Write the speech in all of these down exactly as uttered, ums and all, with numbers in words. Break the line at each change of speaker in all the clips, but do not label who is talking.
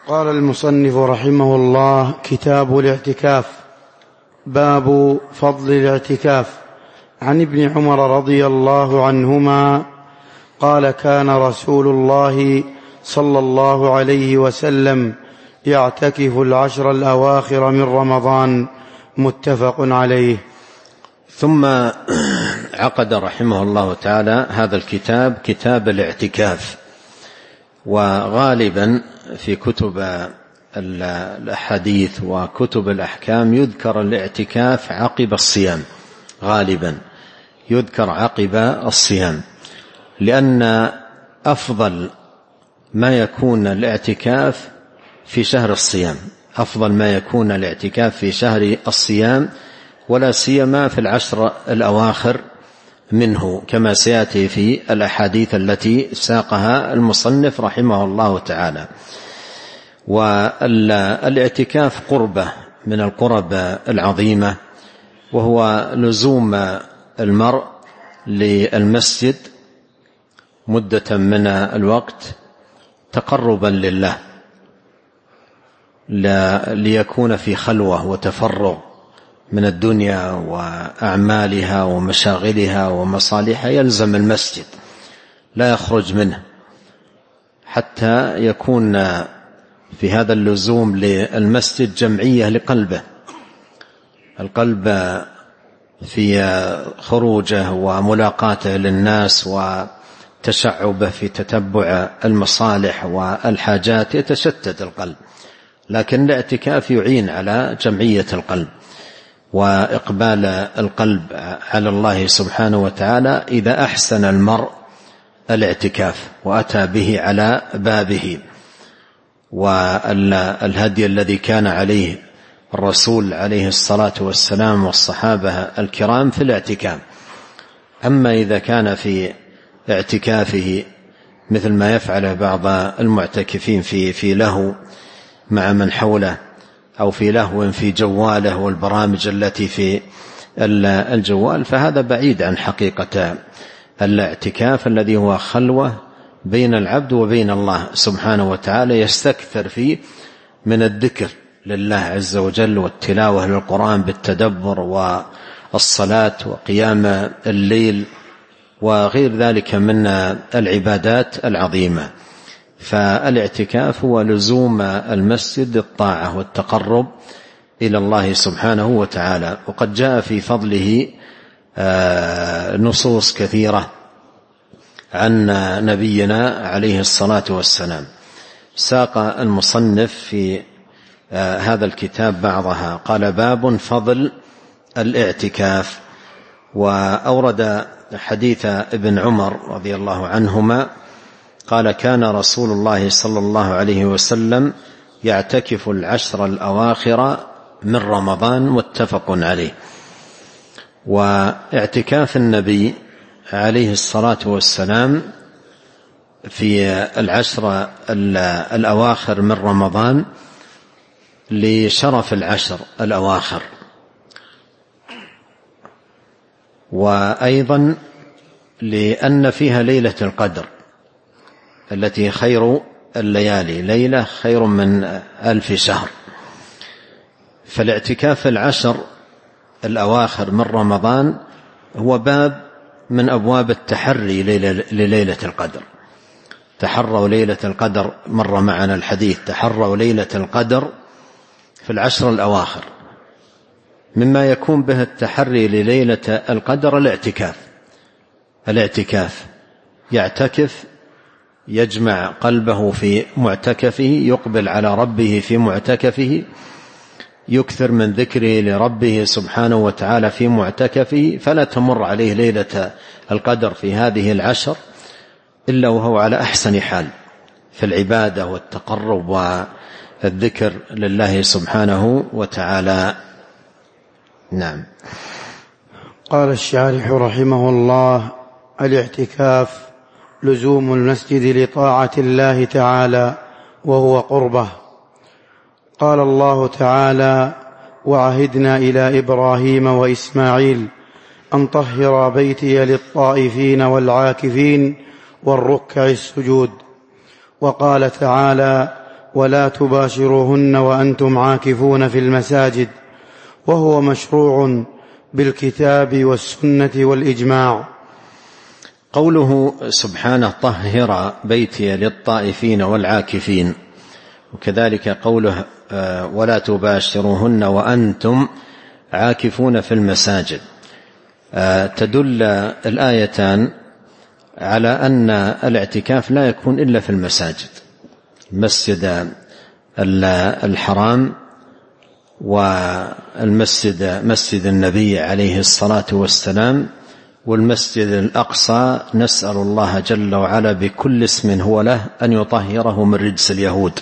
قال المصنف رحمه الله: كتاب الاعتكاف. باب فضل الاعتكاف. عن ابن عمر رضي الله عنهما قال: كان رسول الله صلى الله عليه وسلم يعتكف العشر الأواخر من رمضان. متفق عليه.
ثم عقد رحمه الله تعالى هذا الكتاب كتاب الاعتكاف. وغالبا في كتب الأحاديث وكتب الأحكام يذكر الاعتكاف عقب الصيام، غالبا يذكر عقب الصيام، لأن أفضل ما يكون الاعتكاف في شهر الصيام، أفضل ما يكون الاعتكاف في شهر الصيام، ولا سيما في العشر الأواخر منه، كما سيأتي في الأحاديث التي ساقها المصنف رحمه الله تعالى. والاعتكاف قربة من القرب العظيمة، وهو لزوم المرء للمسجد مدة من الوقت تقربا لله، ليكون في خلوة وتفرغ من الدنيا وأعمالها ومشاغلها ومصالحها، يلزم المسجد لا يخرج منه، حتى يكون في هذا اللزوم للمسجد جمعية لقلبه، القلب في خروجه وملاقاته للناس وتشعبه في تتبع المصالح والحاجات، يتشتت القلب، لكن الاعتكاف يعين على جمعية القلب وإقبال القلب على الله سبحانه وتعالى إذا أحسن المرء الاعتكاف وأتى به على بابه. والهدي الذي كان عليه الرسول عليه الصلاة والسلام والصحابة الكرام في الاعتكاف. أما إذا كان في اعتكافه مثل ما يفعله بعض المعتكفين في في لهو مع من حوله، أو في لهو في جواله والبرامج التي في الجوال، فهذا بعيد عن حقيقة الاعتكاف الذي هو خلوة بين العبد وبين الله سبحانه وتعالى، يستكثر فيه من الذكر لله عز وجل والتلاوة للقرآن بالتدبر والصلاة وقيام الليل وغير ذلك من العبادات العظيمة. فالاعتكاف هو لزوم المسجد الطاعة والتقرب إلى الله سبحانه وتعالى، وقد جاء في فضله نصوص كثيرة عن نبينا عليه الصلاة والسلام. ساق المصنف في هذا الكتاب بعضها، قال: باب فضل الاعتكاف. وأورد حديث ابن عمر رضي الله عنهما قال: كان رسول الله صلى الله عليه وسلم يعتكف العشر الأواخر من رمضان. متفق عليه. واعتكاف النبي عليه الصلاة والسلام في العشر الأواخر من رمضان لشرف العشر الأواخر، وأيضا لأن فيها ليلة القدر التي خير الليالي، ليلة خير من ألف شهر. فالاعتكاف العشر الأواخر من رمضان هو باب من أبواب التحري لليلة القدر. تحروا ليلة القدر، مر معنا الحديث، تحروا ليلة القدر في العشر الأواخر. مما يكون به التحري لليلة القدر الاعتكاف. الاعتكاف يعتكف، يجمع قلبه في معتكفه، يقبل على ربه في معتكفه، يكثر من ذكره لربه سبحانه وتعالى في معتكفه، فلا تمر عليه ليلة القدر في هذه العشر إلا وهو على أحسن حال في العبادة والتقرب والذكر لله سبحانه وتعالى. نعم.
قال الشارح رحمه الله: الاعتكاف لزوم المسجد لطاعة الله تعالى وهو قربه. قال الله تعالى: وعهدنا إلى إبراهيم وإسماعيل أن طهر بيتي للطائفين والعاكفين والركع السجود. وقال تعالى: ولا تباشروهن وأنتم عاكفون في المساجد، وهو مشروع بالكتاب والسنة والإجماع.
قوله سبحانه طهر بيتي للطائفين والعاكفين، وكذلك قوله ولا تباشروهن وأنتم عاكفون في المساجد، تدل الآيتان على أن الاعتكاف لا يكون إلا في المساجد، المسجد الحرام والمسجد مسجد النبي عليه الصلاة والسلام والمسجد الأقصى، نسأل الله جل وعلا بكل اسم هو له أن يطهره من رجس اليهود.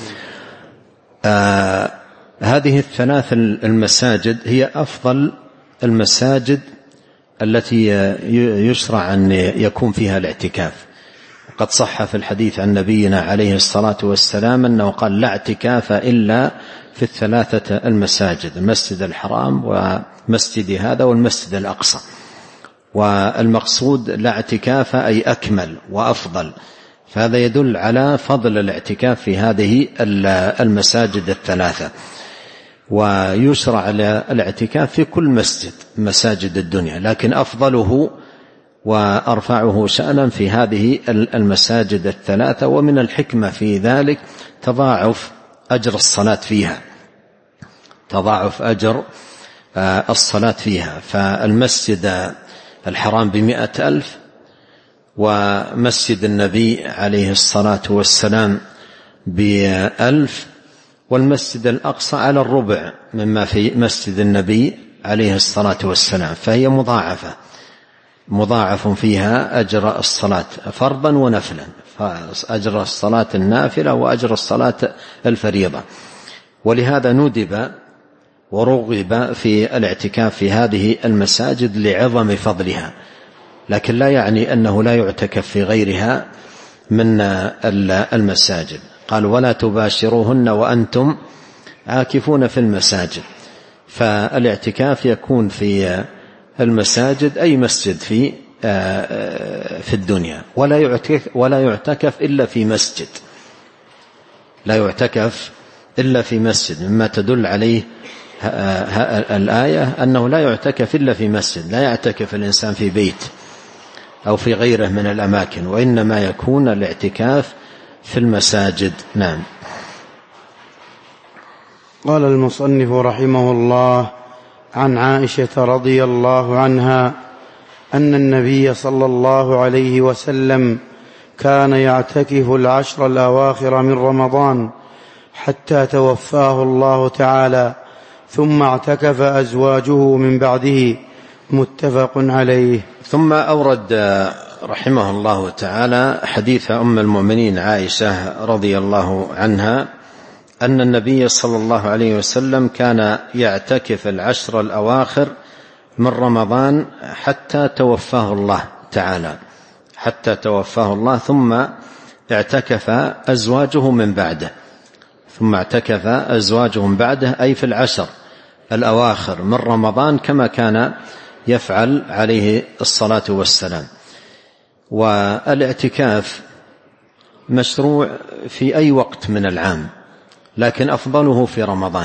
آه هذه الثلاث المساجد هي أفضل المساجد التي يشرع أن يكون فيها الاعتكاف. قد صح في الحديث عن نبينا عليه الصلاة والسلام أنه قال لا اعتكاف إلا في الثلاثة المساجد، المسجد الحرام ومسجد هذا والمسجد الأقصى. والمقصود لا اعتكاف أي أكمل وأفضل، فهذا يدل على فضل الاعتكاف في هذه المساجد الثلاثة. ويشرع الاعتكاف في كل مسجد مساجد الدنيا، لكن أفضله وأرفعه شأنا في هذه المساجد الثلاثة. ومن الحكمة في ذلك تضاعف أجر الصلاة فيها، تضاعف أجر الصلاة فيها. فالمسجد الحرام بمئة ألف، ومسجد النبي عليه الصلاة والسلام بألف، والمسجد الأقصى على الربع مما في مسجد النبي عليه الصلاة والسلام، فهي مضاعفة مضاعف فيها أجر الصلاة فرضا ونفلا، فأجر الصلاة النافلة وأجر الصلاة الفريضة. ولهذا ندب ورغب في الاعتكاف في هذه المساجد لعظم فضلها، لكن لا يعني أنه لا يعتكف في غيرها من المساجد. قال ولا تباشروهن وأنتم عاكفون في المساجد، فالاعتكاف يكون في المساجد أي مسجد في في الدنيا، ولا يعتكف ولا يعتكف إلا في مسجد، لا يعتكف إلا في مسجد، مما تدل عليه الآية أنه لا يعتكف إلا في مسجد، لا يعتكف الإنسان في بيت أو في غيره من الأماكن، وإنما يكون الاعتكاف في المساجد. نعم.
قال المصنف رحمه الله: عن عائشة رضي الله عنها أن النبي صلى الله عليه وسلم كان يعتكف العشر الأواخر من رمضان حتى توفاه الله تعالى، ثم اعتكف أزواجه من بعده، متفق عليه.
ثم أورد رحمه الله تعالى حديث أم المؤمنين عائشة رضي الله عنها أن النبي صلى الله عليه وسلم كان يعتكف العشر الأواخر من رمضان حتى توفاه الله تعالى، حتى توفاه الله، ثم اعتكف أزواجه من بعده، ثم اعتكف أزواجه من بعده أي في العشر الأواخر من رمضان كما كان يفعل عليه الصلاة والسلام. والاعتكاف مشروع في أي وقت من العام، لكن أفضله في رمضان،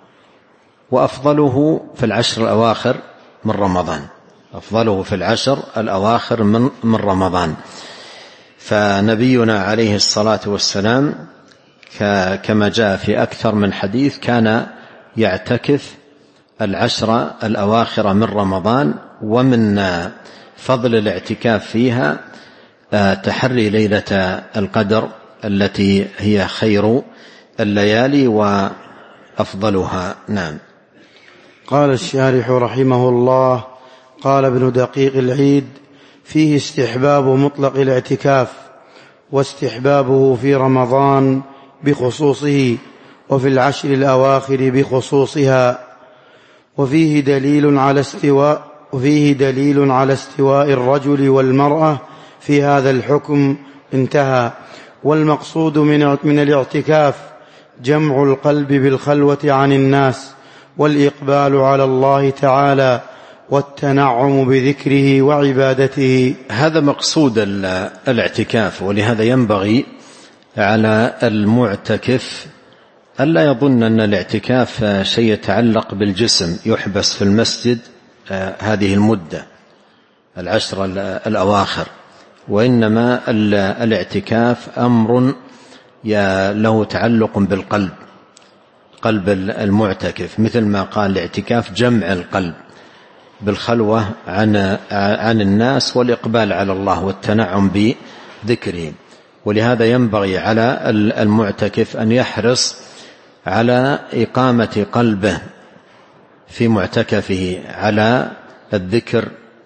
وأفضله في العشر الأواخر من رمضان، أفضله في العشر الأواخر من, من رمضان. فنبينا عليه الصلاة والسلام كما جاء في أكثر من حديث كان يعتكف العشر الأواخر من رمضان. ومن فضل الاعتكاف فيها تحري ليلة القدر التي هي خير الليالي وأفضلها. نعم.
قال الشارح رحمه الله: قال ابن دقيق العيد: فيه استحباب مطلق الاعتكاف، واستحبابه في رمضان بخصوصه، وفي العشر الأواخر بخصوصها، وفيه دليل على استواء وفيه دليل على استواء الرجل والمرأة في هذا الحكم. انتهى. والمقصود من من الاعتكاف جمع القلب بالخلوة عن الناس، والإقبال على الله تعالى، والتنعم بذكره وعبادته.
هذا مقصود الاعتكاف، ولهذا ينبغي على المعتكف ألا يظن أن الاعتكاف شيء يتعلق بالجسم يحبس في المسجد هذه المدة العشر الأواخر، وإنما الاعتكاف أمر له تعلق بالقلب، قلب المعتكف، مثل ما قال الاعتكاف جمع القلب بالخلوة عن عن الناس والإقبال على الله والتنعم بذكره. ولهذا ينبغي على المعتكف أن يحرص على إقامة قلبه في معتكفه على الذكر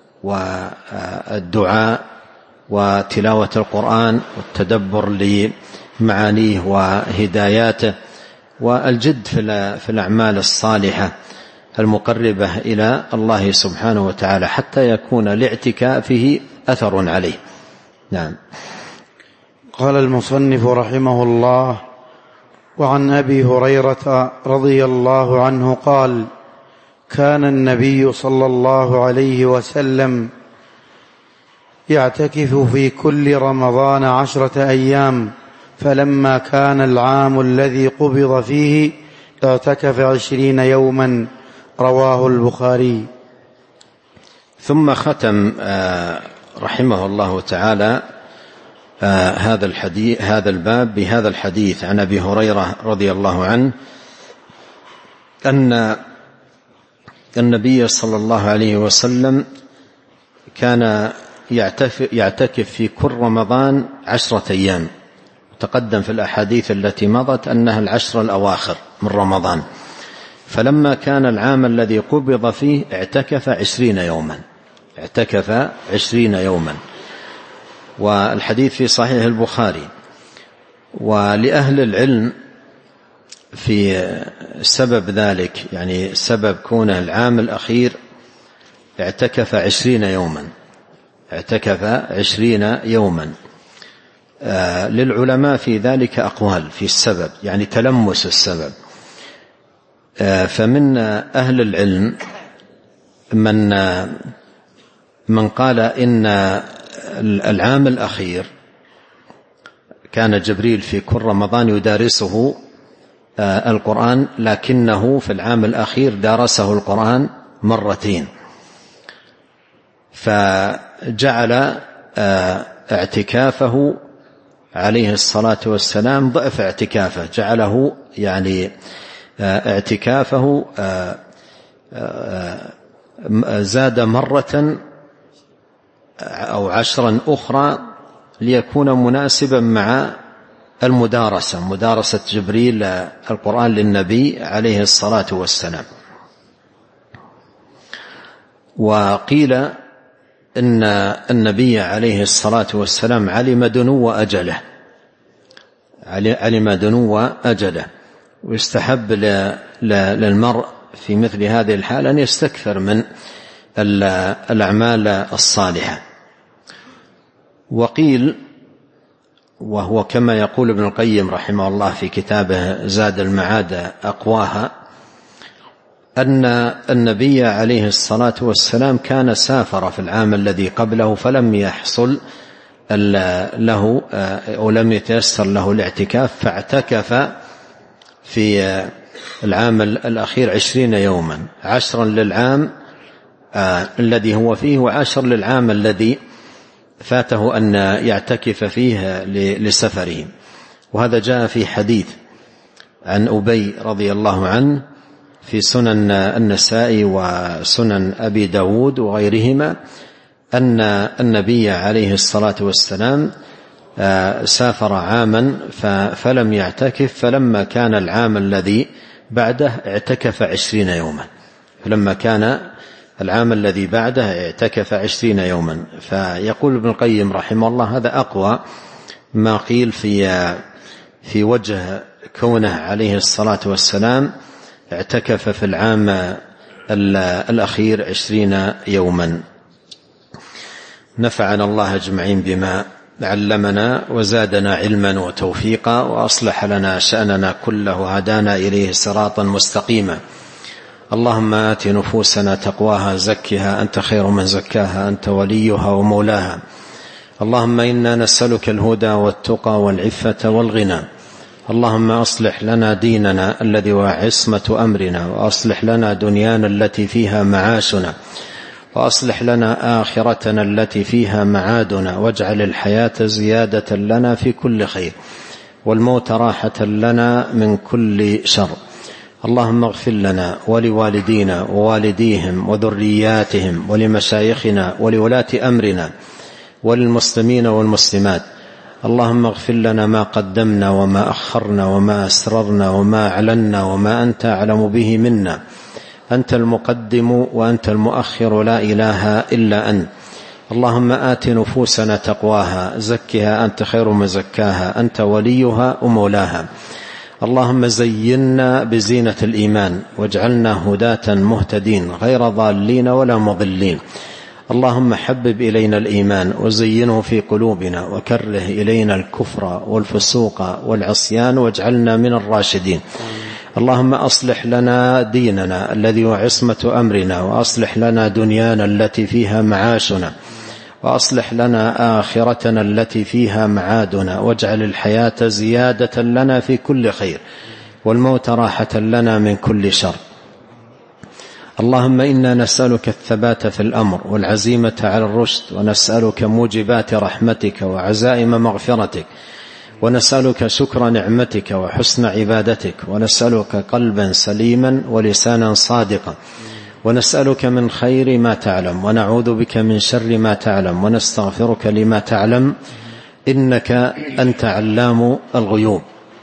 والدعاء وتلاوة القرآن والتدبر لمعانيه وهداياته والجد في الأعمال الصالحة المقربة إلى الله سبحانه وتعالى حتى يكون لاعتكافه أثر عليه. نعم.
قال المصنف رحمه الله: وعن أبي هريرة رضي الله عنه قال: كان النبي صلى الله عليه وسلم يعتكف في كل رمضان عشرة أيام، فلما كان العام الذي قبض فيه اعتكف عشرين يوما. رواه البخاري.
ثم ختم رحمه الله تعالى هذا الحديث هذا الباب بهذا الحديث عن أبي هريرة رضي الله عنه أن النبي صلى الله عليه وسلم كان يعتكف في كل رمضان عشرة أيام. تقدم في الأحاديث التي مضت أنها العشر الأواخر من رمضان، فلما كان العام الذي قبض فيه اعتكف عشرين يوما اعتكف عشرين يوما والحديث في صحيح البخاري. ولأهل العلم في سبب ذلك، يعني سبب كونه العام الأخير اعتكف عشرين يوما اعتكف عشرين يوما آه للعلماء في ذلك أقوال في السبب، يعني تلمس السبب. آه فمن أهل العلم من من قال إن العام الأخير كان جبريل في كل رمضان يدارسه آه القرآن، لكنه في العام الأخير دارسه القرآن مرتين، فجعل آه اعتكافه عليه الصلاة والسلام ضعف اعتكافه، جعله يعني اعتكافه زاد مرة أو عشرا أخرى ليكون مناسبا مع المدارسة، مدارسة جبريل القرآن للنبي عليه الصلاة والسلام. وقيل إن النبي عليه الصلاة والسلام علم دنو أجله علم دنو أجله ويستحب للمرء في مثل هذه الحالة أن يستكثر من الأعمال الصالحة. وقيل، وهو كما يقول ابن القيم رحمه الله في كتابه زاد المعاد أقواها، أن النبي عليه الصلاة والسلام كان سافر في العام الذي قبله فلم يحصل له أو لم يتيسر له الاعتكاف، فاعتكف في العام الأخير عشرين يوما، عشرا للعام الذي هو فيه وعشر للعام الذي فاته أن يعتكف فيه لسفره. وهذا جاء في حديث عن أبي رضي الله عنه في سنن النسائي وسنن أبي داود وغيرهما أن النبي عليه الصلاة والسلام سافر عاما فلم يعتكف، فلما كان العام الذي بعده اعتكف عشرين يوما فلما كان العام الذي بعده اعتكف عشرين يوما. فيقول ابن القيم رحمه الله هذا أقوى ما قيل في في وجه كونه عليه الصلاة والسلام اعتكف في العام الأخير عشرين يوما. نفعنا الله أجمعين بما علمنا وزادنا علما وتوفيقا وأصلح لنا شأننا كله، هدانا إليه صراطا مستقيما. اللهم آت نفوسنا تقواها، زكها أنت خير من زكاها، أنت وليها ومولاها. اللهم إنا نسألك الهدى والتقى والعفة والغنى. اللهم أصلح لنا ديننا الذي هو عصمة أمرنا، وأصلح لنا دنيانا التي فيها معاشنا، وأصلح لنا آخرتنا التي فيها معادنا، واجعل الحياة زيادة لنا في كل خير، والموت راحة لنا من كل شر. اللهم اغفر لنا ولوالدينا ووالديهم وذرياتهم ولمشايخنا ولولاة أمرنا وللمسلمين والمسلمات. اللهم اغفر لنا ما قدمنا وما أخرنا وما أسررنا وما أعلنا وما أنت أعلم به منا. أنت المقدم وأنت المؤخر، لا إله إلا أنت. اللهم آت نفوسنا تقواها، زكها أنت خير من زكاها، أنت وليها ومولاها. اللهم زينا بزينة الإيمان، واجعلنا هداة مهتدين غير ضالين ولا مضلين. اللهم حبب إلينا الإيمان وزينه في قلوبنا، وكره إلينا الكفر والفسوق والعصيان، واجعلنا من الراشدين. اللهم أصلح لنا ديننا الذي هو عصمة أمرنا، وأصلح لنا دنيانا التي فيها معاشنا، وأصلح لنا آخرتنا التي فيها معادنا، واجعل الحياة زيادة لنا في كل خير، والموت راحة لنا من كل شر. اللهم إنا نسألك الثبات في الأمر والعزيمة على الرشد، ونسألك موجبات رحمتك وعزائم مغفرتك، ونسألك شكر نعمتك وحسن عبادتك، ونسألك قلبا سليما ولسانا صادقا، ونسألك من خير ما تعلم، ونعوذ بك من شر ما تعلم، ونستغفرك لما تعلم، إنك أنت علام الغيوب.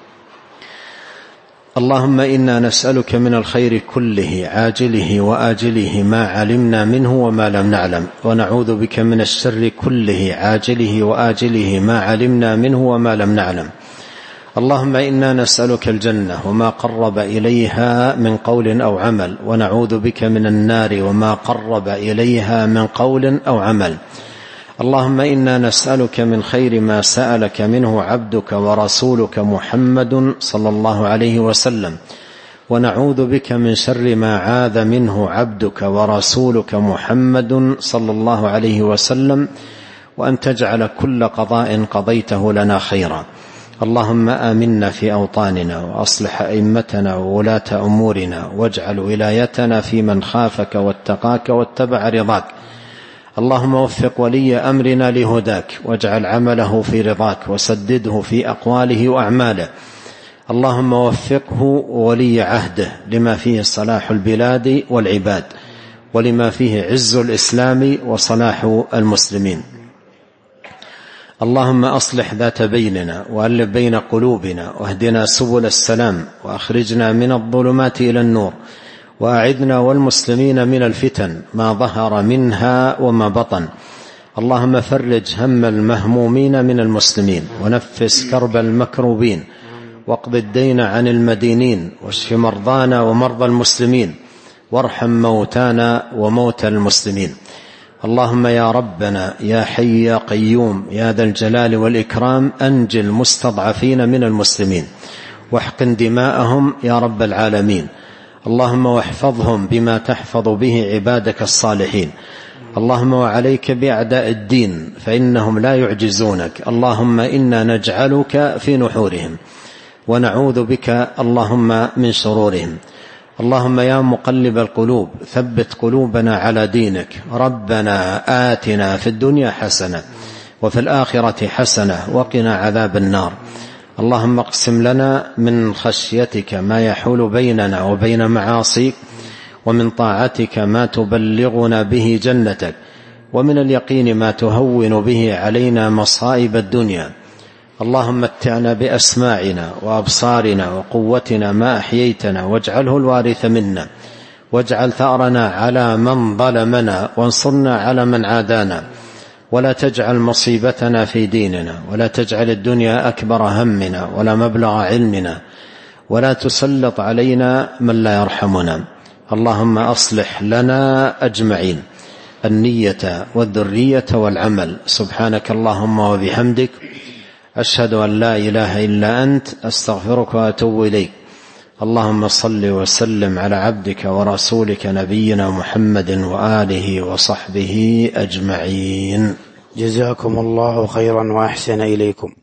اللهم إنا نسألك من الخير كله عاجله وآجله ما علمنا منه وما لم نعلم، ونعوذ بك من الشر كله عاجله وآجله ما علمنا منه وما لم نعلم. اللهم إنا نسألك الجنة وما قرب إليها من قول أو عمل، ونعوذ بك من النار وما قرب إليها من قول أو عمل. اللهم إنا نسألك من خير ما سألك منه عبدك ورسولك محمد صلى الله عليه وسلم، ونعوذ بك من شر ما عاذ منه عبدك ورسولك محمد صلى الله عليه وسلم، وأن تجعل كل قضاء قضيته لنا خيرا. اللهم آمنا في أوطاننا، وأصلح أئمتنا وولاة أمورنا، واجعل ولايتنا في من خافك واتقاك واتبع رضاك. اللهم وفق ولي أمرنا لهداك، واجعل عمله في رضاك، وسدده في أقواله وأعماله. اللهم وفقه ولي عهده لما فيه صلاح البلاد والعباد، ولما فيه عز الإسلام وصلاح المسلمين. اللهم أصلح ذات بيننا، وألف بين قلوبنا، واهدنا سبل السلام، وأخرجنا من الظلمات إلى النور، وأعذنا والمسلمين من الفتن ما ظهر منها وما بطن. اللهم فرج هم المهمومين من المسلمين، ونفس كرب المكروبين، واقض الدين عن المدينين، واشف مرضانا ومرضى المسلمين، وارحم موتانا وموتى المسلمين. اللهم يا ربنا يا حي يا قيوم يا ذا الجلال والإكرام، أنجِ المستضعفين من المسلمين، واحقن دماءهم يا رب العالمين. اللهم واحفظهم بما تحفظ به عبادك الصالحين. اللهم وعليك بأعداء الدين فإنهم لا يعجزونك. اللهم إنا نجعلك في نحورهم، ونعوذ بك اللهم من شرورهم. اللهم يا مقلب القلوب ثبت قلوبنا على دينك. ربنا آتنا في الدنيا حسنة وفي الآخرة حسنة وقنا عذاب النار. اللهم اقسم لنا من خشيتك ما يحول بيننا وبين معاصيك، ومن طاعتك ما تبلغنا به جنتك، ومن اليقين ما تهون به علينا مصائب الدنيا. اللهم متعنا بأسماعنا وأبصارنا وقوتنا ما أحييتنا، واجعله الوارث منا، واجعل ثأرنا على من ظلمنا، وانصرنا على من عادانا، ولا تجعل مصيبتنا في ديننا، ولا تجعل الدنيا أكبر همنا ولا مبلغ علمنا، ولا تسلط علينا من لا يرحمنا. اللهم أصلح لنا أجمعين النية والذرية والعمل. سبحانك اللهم وبحمدك، أشهد أن لا إله إلا أنت، أستغفرك وأتوب إليك. اللهم صل وسلم على عبدك ورسولك نبينا محمد وآله وصحبه أجمعين.
جزاكم الله خيرا وأحسن إليكم.